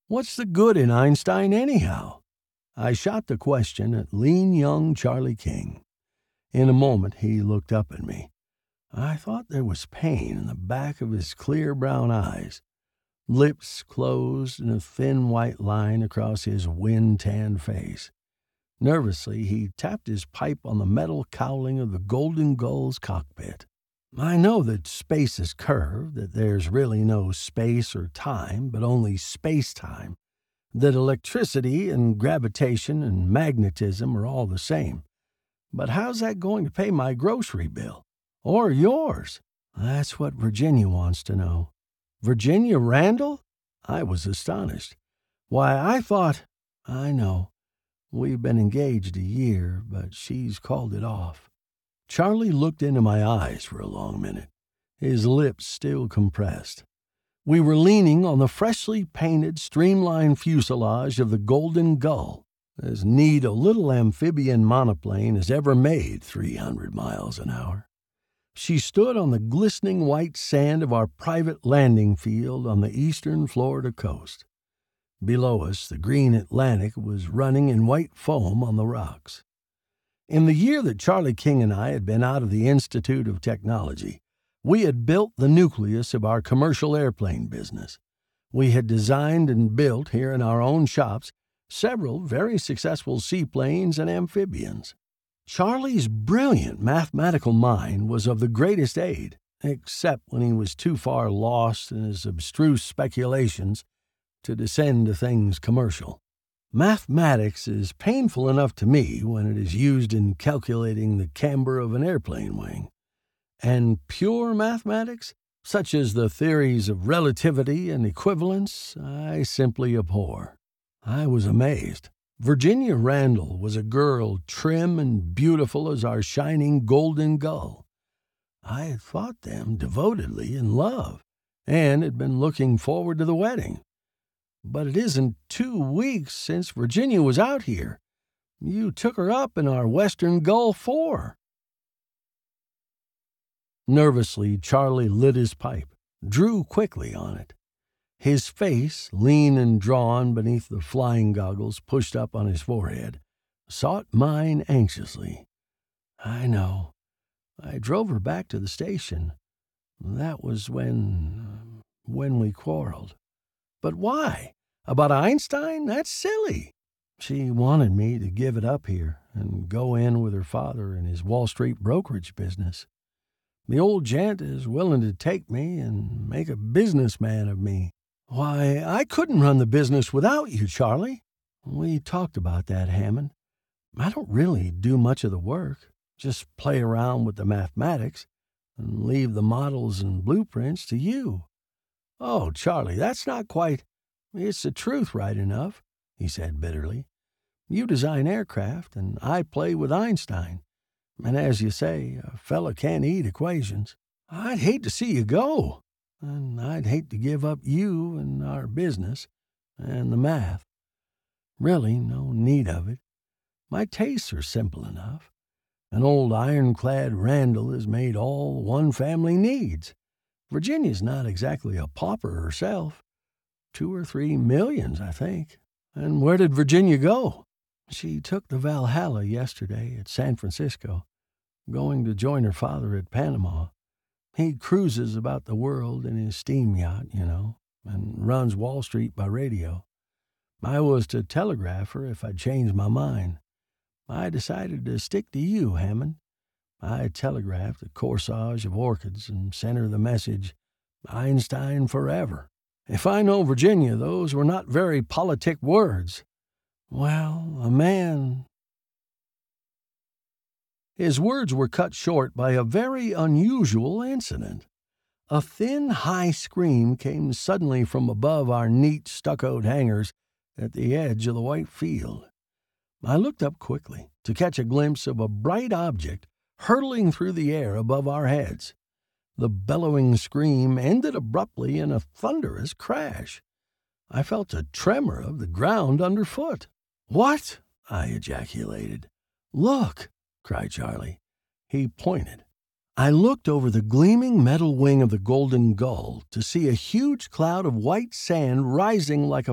What's the good in Einstein anyhow? I shot the question at lean young Charlie King. In a moment he looked up at me. I thought there was pain in the back of his clear brown eyes. Lips closed and a thin white line across his wind-tanned face. Nervously, he tapped his pipe on the metal cowling of the Golden Gull's cockpit. I know that space is curved, that there's really no space or time, but only space-time, that electricity and gravitation and magnetism are all the same. But how's that going to pay my grocery bill? Or yours? That's what Virginia wants to know. Virginia Randall? I was astonished. Why, I thought... I know. We've been engaged a year, but she's called it off. Charlie looked into my eyes for a long minute, his lips still compressed. We were leaning on the freshly painted, streamlined fuselage of the Golden Gull, as neat a little amphibian monoplane as ever made 300 miles an hour. She stood on the glistening white sand of our private landing field on the eastern Florida coast. Below us, the green Atlantic was running in white foam on the rocks. In the year that Charlie King and I had been out of the Institute of Technology, we had built the nucleus of our commercial airplane business. We had designed and built here in our own shops several very successful seaplanes and amphibians. Charlie's brilliant mathematical mind was of the greatest aid, except when he was too far lost in his abstruse speculations to descend to things commercial. Mathematics is painful enough to me when it is used in calculating the camber of an airplane wing. And pure mathematics, such as the theories of relativity and equivalence, I simply abhor. I was amazed. Virginia Randall was a girl trim and beautiful as our shining Golden Gull. I had thought them devotedly in love, and had been looking forward to the wedding. But it isn't 2 weeks since Virginia was out here. You took her up in our Western Gull IV. Nervously, Charlie lit his pipe, drew quickly on it. His face, lean and drawn beneath the flying goggles pushed up on his forehead, sought mine anxiously. I know. I drove her back to the station. That was when we quarreled. But why? About Einstein? That's silly. She wanted me to give it up here and go in with her father in his Wall Street brokerage business. The old gent is willing to take me and make a businessman of me. Why, I couldn't run the business without you, Charlie. We talked about that, Hammond. I don't really do much of the work, just play around with the mathematics and leave the models and blueprints to you. Oh, Charlie, that's not quite... It's the truth right enough, he said bitterly. You design aircraft, and I play with Einstein. And as you say, a fella can't eat equations. I'd hate to see you go. And I'd hate to give up you and our business and the math. Really, no need of it. My tastes are simple enough. An old ironclad Randall has made all one family needs. Virginia's not exactly a pauper herself. 2 or 3 millions, I think. And where did Virginia go? She took the Valhalla yesterday at San Francisco, going to join her father at Panama. He cruises about the world in his steam yacht, and runs Wall Street by radio. I was to telegraph her if I'd changed my mind. I decided to stick to you, Hammond. I telegraphed a corsage of orchids and sent her the message, Einstein forever. If I know Virginia, those were not very politic words. Well, a man... His words were cut short by a very unusual incident. A thin, high scream came suddenly from above our neat stuccoed hangars at the edge of the white field. I looked up quickly to catch a glimpse of a bright object hurtling through the air above our heads. The bellowing scream ended abruptly in a thunderous crash. I felt a tremor of the ground underfoot. "What?" I ejaculated. "Look!" cried Charlie. He pointed. I looked over the gleaming metal wing of the Golden Gull to see a huge cloud of white sand rising like a